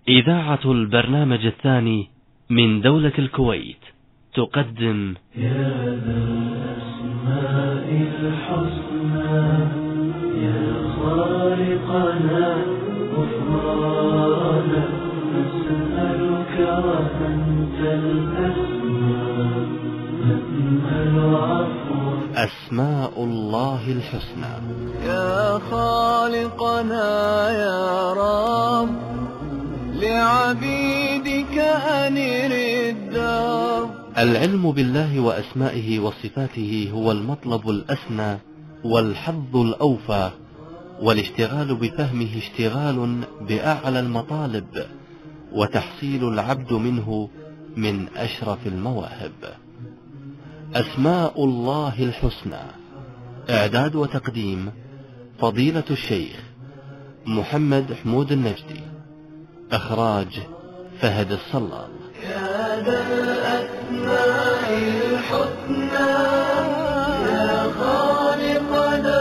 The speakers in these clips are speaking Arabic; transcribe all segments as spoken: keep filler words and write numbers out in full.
إذاعة البرنامج الثاني من دولة الكويت تقدم يا ذا الأسماء الحسنى يا خالقنا غفرانا نسألك وأنت الأسماء نأمل عفوك. أسماء الله الحسنى. يا خالقنا يا رب لعبيدك أنر الدار. العلم بالله وأسمائه وصفاته هو المطلب الأسنى والحظ الأوفى، والاشتغال بفهمه اشتغال بأعلى المطالب، وتحصيل العبد منه من أشرف المواهب. أسماء الله الحسنى، إعداد وتقديم فضيلة الشيخ محمد حمود النجدي، إخراج فهد الصلال. يا ذا الأسماء الحسنى يا خالقنا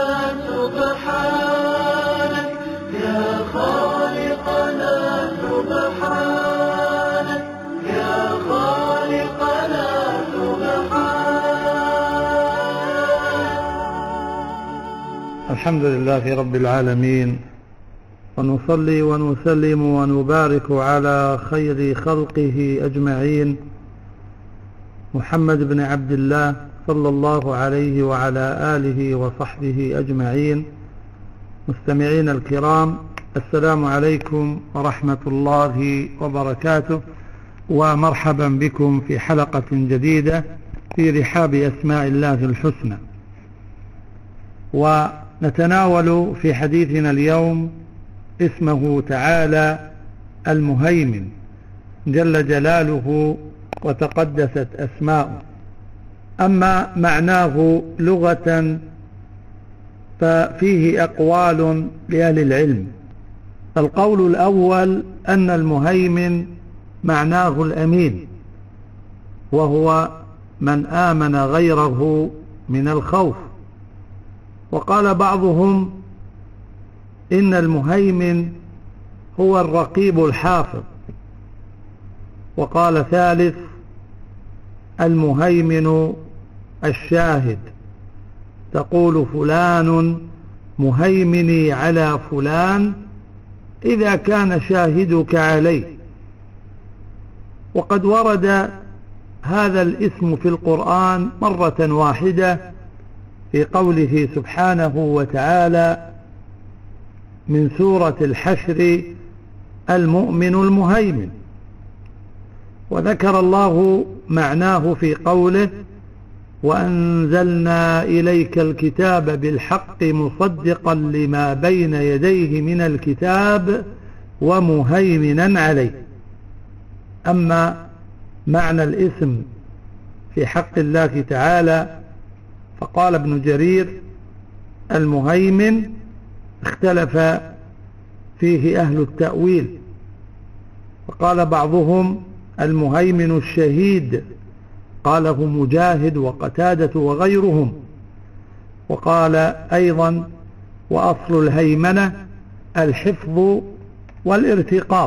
سبحانك يا خالقنا سبحانك يا خالقنا سبحانك. الحمد لله رب العالمين، ونصلي ونسلم ونبارك على خير خلقه أجمعين محمد بن عبد الله صلى الله عليه وعلى آله وصحبه أجمعين. مستمعين الكرام، السلام عليكم ورحمة الله وبركاته، ومرحبا بكم في حلقة جديدة في رحاب أسماء الله الحسنى. ونتناول في حديثنا اليوم اسمه تعالى المهيمن جل جلاله وتقدست أسماؤه. أما معناه لغة ففيه أقوال لأهل العلم. القول الأول أن المهيمن معناه الأمين، وهو من آمن غيره من الخوف. وقال بعضهم إن المهيمن هو الرقيب الحافظ. وقال ثالث المهيمن الشاهد، تقول فلان مهيمني على فلان إذا كان شاهدك عليه. وقد ورد هذا الاسم في القرآن مرة واحدة في قوله سبحانه وتعالى من سورة الحشر المؤمن المهيمن. وذكر الله معناه في قوله وأنزلنا إليك الكتاب بالحق مصدقا لما بين يديه من الكتاب ومهيمنا عليه. أما معنى الاسم في حق الله تعالى فقال ابن جرير المهيمن اختلف فيه أهل التأويل، وقال بعضهم المهيمن الشهيد، قاله مجاهد وقتادة وغيرهم. وقال أيضا وأصل الهيمنة الحفظ والارتقاب.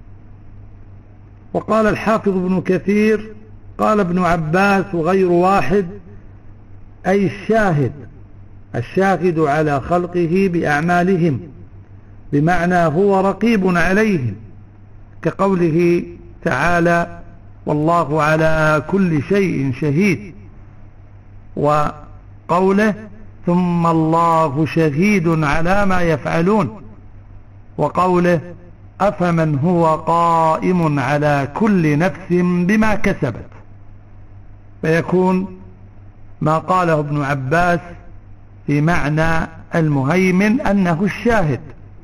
وقال الحافظ ابن كثير قال ابن عباس وغير واحد أي الشاهد، الشاهد على خلقه بأعمالهم، بمعنى هو رقيب عليهم، كقوله تعالى والله على كل شيء شهيد، وقوله ثم الله شهيد على ما يفعلون، وقوله أفمن هو قائم على كل نفس بما كسبت. فيكون ما قاله ابن عباس في معنى المهيمن أنه الشاهد.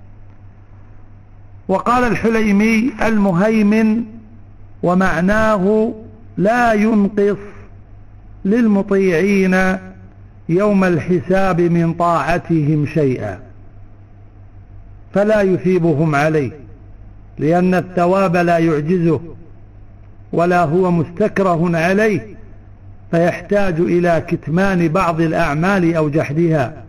وقال الحليمي المهيمن ومعناه لا ينقص للمطيعين يوم الحساب من طاعتهم شيئا، فلا يثيبهم عليه، لأن الثواب لا يعجزه ولا هو مستكره عليه، فيحتاج إلى كتمان بعض الأعمال أو جحدها.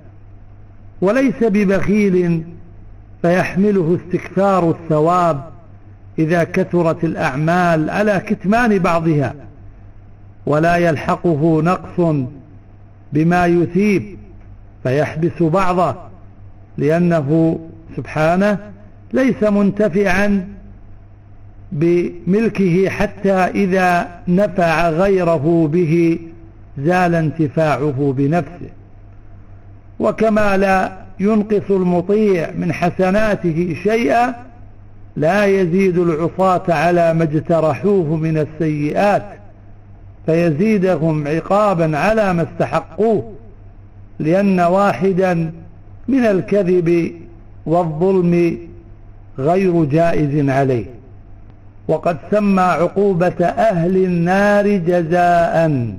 وليس ببخيل فيحمله استكثار الثواب إذا كثرت الأعمال على كتمان بعضها، ولا يلحقه نقص بما يثيب فيحبس بعضه، لأنه سبحانه ليس منتفعا بملكه حتى إذا نفع غيره به زال انتفاعه بنفسه. وكما لا ينقص المطيع من حسناته شيئا، لا يزيد العصاة على ما اجترحوه من السيئات فيزيدهم عقابا على ما استحقوه، لأن واحدا من الكذب والظلم غير جائز عليه. وقد سمى عقوبة أهل النار جزاء،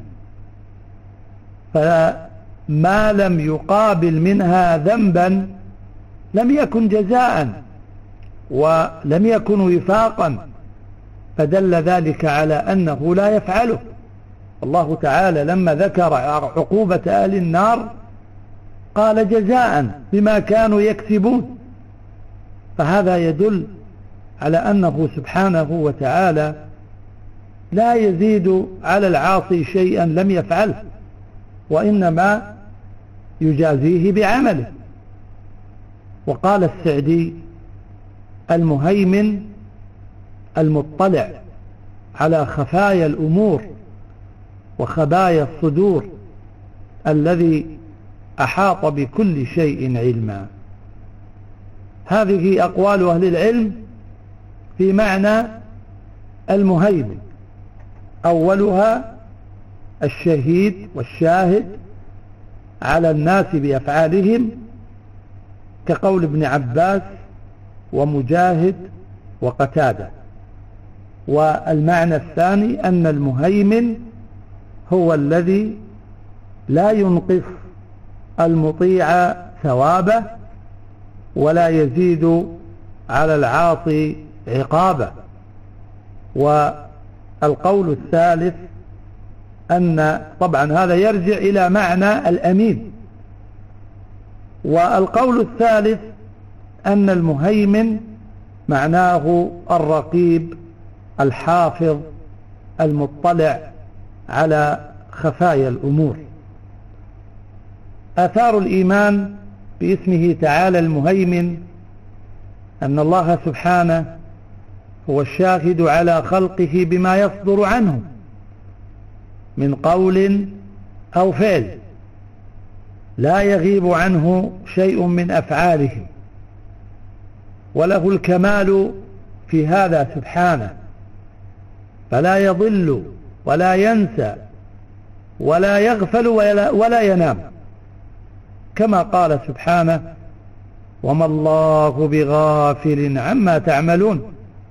فما لم يقابل منها ذنبا لم يكن جزاء ولم يكن وفاقا، فدل ذلك على أنه لا يفعله. الله تعالى لما ذكر عقوبة أهل النار قال جزاء بما كانوا يكسبون، فهذا يدل على أنه سبحانه وتعالى لا يزيد على العاصي شيئا لم يفعله، وإنما يجازيه بعمله. وقال السعدي: المهيمن المطلع على خفايا الأمور وخبايا الصدور، الذي أحاط بكل شيء علما. هذه أقوال أهل العلم في معنى المهيمن. أولها الشهيد والشاهد على الناس بأفعالهم، كقول ابن عباس ومجاهد وقتادة. والمعنى الثاني أن المهيمن هو الذي لا ينقص المطيع ثوابه ولا يزيد على العاصي عقابه. والقول الثالث أن طبعا هذا يرجع إلى معنى الأمين. والقول الثالث أن المهيمن معناه الرقيب الحافظ المطلع على خفايا الأمور. آثار الإيمان باسمه تعالى المهيمن أن الله سبحانه هو الشاهد على خلقه بما يصدر عنه من قول أو فعل، لا يغيب عنه شيء من أفعالهم، وله الكمال في هذا سبحانه، فلا يضل ولا ينسى ولا يغفل ولا, ولا ينام، كما قال سبحانه: وما الله بغافل عما تعملون.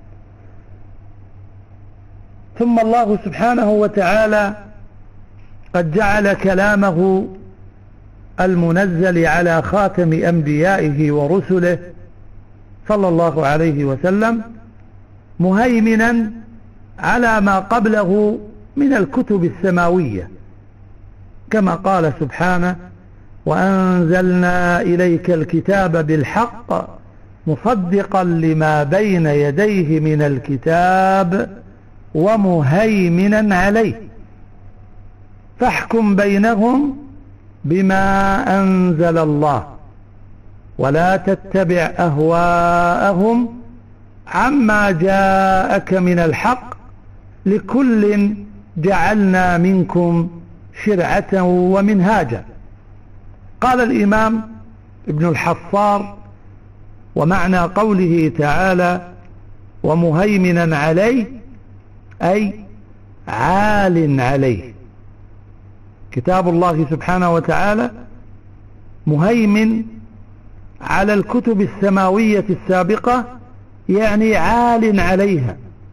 ثم الله سبحانه وتعالى قد جعل كلامه المنزل على خاتم أنبيائه ورسله صلى الله عليه وسلم مهيمنا على ما قبله من الكتب السماوية، كما قال سبحانه: وأنزلنا إليك الكتاب بالحق مصدقا لما بين يديه من الكتاب ومهيمنا عليه فاحكم بينهم بما أنزل الله ولا تتبع أهواءهم عما جاءك من الحق لكل جعلنا منكم شرعة ومنهاجا. قال الإمام ابن الحصار: ومعنى قوله تعالى ومهيمنا عليه أي عال عليه. كتاب الله سبحانه وتعالى مهيمن على الكتب السماوية السابقة، يعني عال عليها.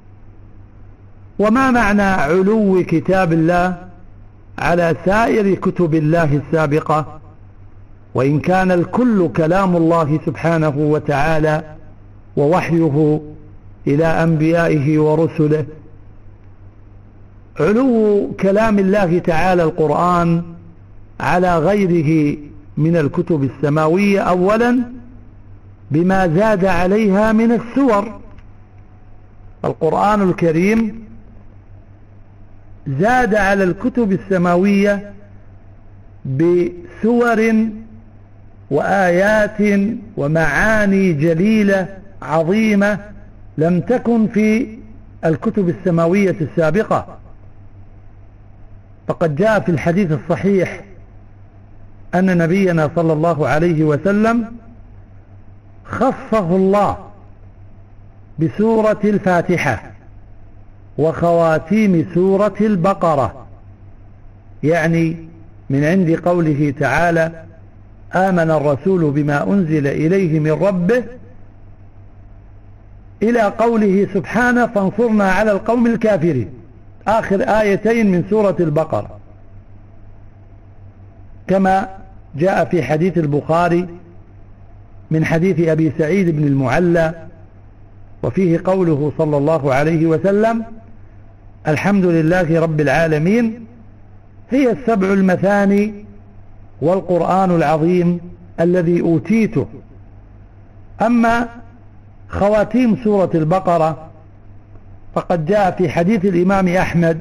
وما معنى علو كتاب الله على سائر كتب الله السابقة، وإن كان الكل كلام الله سبحانه وتعالى ووحيه إلى أنبيائه ورسله؟ علو كلام الله تعالى القرآن على غيره من الكتب السماوية أولا بما زاد عليها من السور، القرآن الكريم زاد على الكتب السماوية بسور وآيات ومعاني جليلة عظيمة لم تكن في الكتب السماوية السابقة. فقد جاء في الحديث الصحيح أن نبينا صلى الله عليه وسلم خصه الله بسورة الفاتحة وخواتيم سورة البقرة، يعني من عند قوله تعالى: آمن الرسول بما أنزل إليه من ربه، إلى قوله سبحانه: فانصرنا على القوم الكافرين، آخر آيتين من سورة البقرة. كما جاء في حديث البخاري من حديث أبي سعيد بن المعلى، وفيه قوله صلى الله عليه وسلم: الحمد لله رب العالمين، هي السبع المثاني والقرآن العظيم الذي أوتيته. أما خواتيم سورة البقرة فقد جاء في حديث الإمام أحمد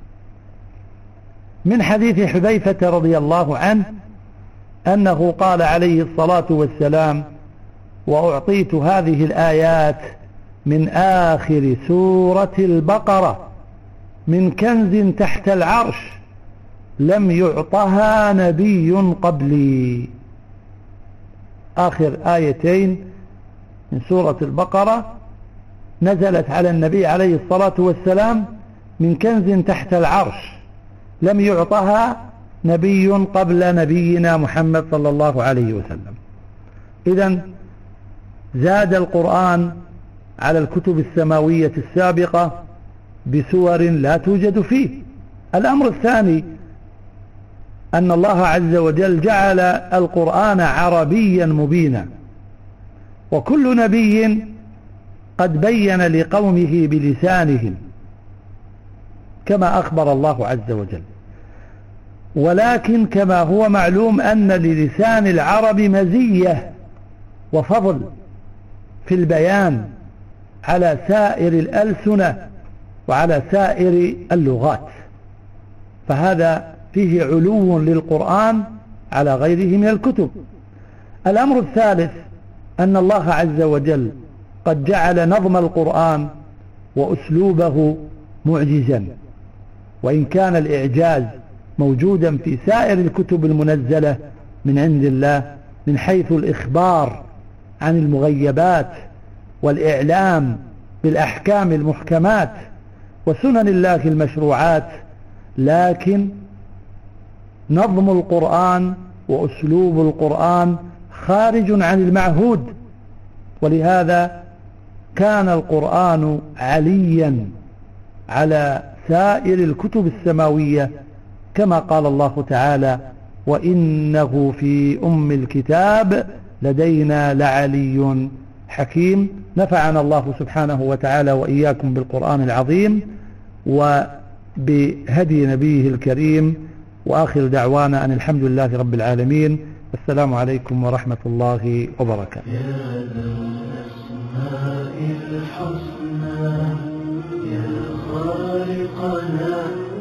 من حديث حذيفة رضي الله عنه أنه قال عليه الصلاة والسلام: وأعطيت هذه الآيات من آخر سورة البقرة من كنز تحت العرش لم يعطها نبي قبلي. آخر آيتين من سورة البقرة نزلت على النبي عليه الصلاة والسلام من كنز تحت العرش لم يعطها نبي قبل نبينا محمد صلى الله عليه وسلم. إذن زاد القرآن على الكتب السماوية السابقة بسور لا توجد فيه. الأمر الثاني أن الله عز وجل جعل القرآن عربيا مبينا، وكل نبي قد بين لقومه بلسانهم كما أخبر الله عز وجل، ولكن كما هو معلوم أن للسان العرب مزية وفضل في البيان على سائر الألسنة وعلى سائر اللغات، فهذا فيه علو للقرآن على غيره من الكتب. الأمر الثالث أن الله عز وجل قد جعل نظم القرآن وأسلوبه معجزا، وإن كان الإعجاز موجودا في سائر الكتب المنزلة من عند الله من حيث الإخبار عن المغيبات والإعلام بالأحكام المحكمات وسنن الله المشروعات، لكن نظم القرآن وأسلوب القرآن خارج عن المعهود، ولهذا كان القرآن عليا على سائر الكتب السماوية كما قال الله تعالى: وإنه في أم الكتاب لدينا لعلي حكيم. نفعنا الله سبحانه وتعالى وإياكم بالقرآن العظيم وبهدي نبيه الكريم، وآخر دعوانا أن الحمد لله رب العالمين. السلام عليكم ورحمة الله وبركاته. يا ذا الأسماء الحسنى يا خالقنا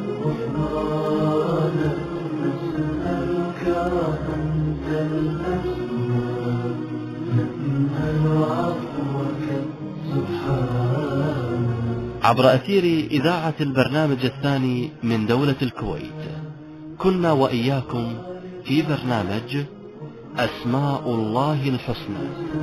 غفرانا نسألك أنت الأسماء نأمل عفوك سبحانك. عبر أثير إذاعة البرنامج الثاني من دولة الكويت، كنا وإياكم في برنامج أسماء الله الحسنى.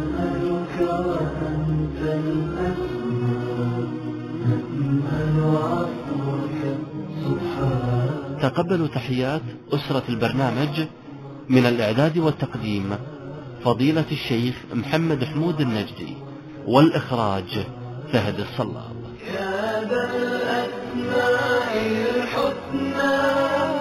تقبلوا تحيات أسرة البرنامج، من الإعداد والتقديم فضيلة الشيخ محمد حمود النجدي، والإخراج فهد الصلاب. يا ذا الأسماء الحسنى